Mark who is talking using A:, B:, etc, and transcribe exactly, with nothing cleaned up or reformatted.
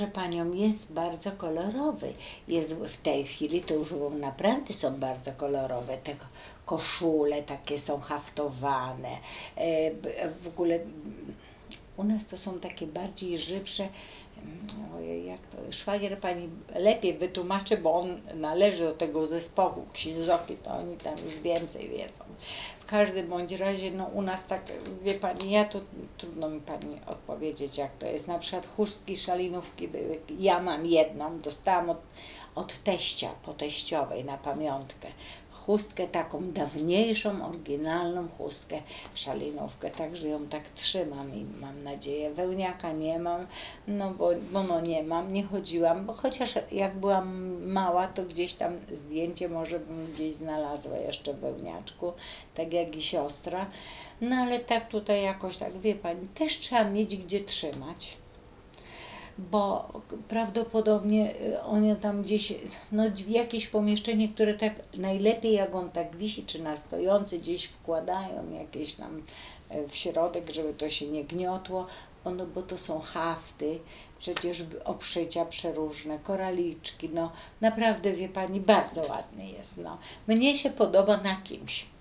A: proszę panią, jest bardzo kolorowy. Jest w tej chwili, to już naprawdę są bardzo kolorowe. Te koszule takie są haftowane. E, w ogóle u nas to są takie bardziej żywsze. Ojej, jak to szwagier pani lepiej wytłumaczy, bo on należy do tego zespołu księżoki, to oni tam już więcej wiedzą. W każdym bądź razie, no u nas tak, wie pani, ja to trudno mi pani odpowiedzieć, jak to jest. Na przykład chustki, szalinówki były. Ja mam jedną, dostałam od, od teścia, po teściowej na pamiątkę. Chustkę taką dawniejszą, oryginalną chustkę, szalinówkę, także ją tak trzymam i mam nadzieję. Wełniaka nie mam, no bo, bo no nie mam, nie chodziłam, bo chociaż jak byłam mała, to gdzieś tam zdjęcie może bym gdzieś znalazła jeszcze w wełniaczku, tak jak i siostra, no ale tak tutaj jakoś tak, wie pani, też trzeba mieć gdzie trzymać, bo prawdopodobnie one tam gdzieś, no w jakieś pomieszczenie, które tak najlepiej jak on tak wisi, czy na stojący gdzieś wkładają jakieś tam w środek, żeby to się nie gniotło, no bo to są hafty, przecież obszycia przeróżne, koraliczki, no naprawdę wie pani, bardzo ładny jest, no. Mnie się podoba na kimś.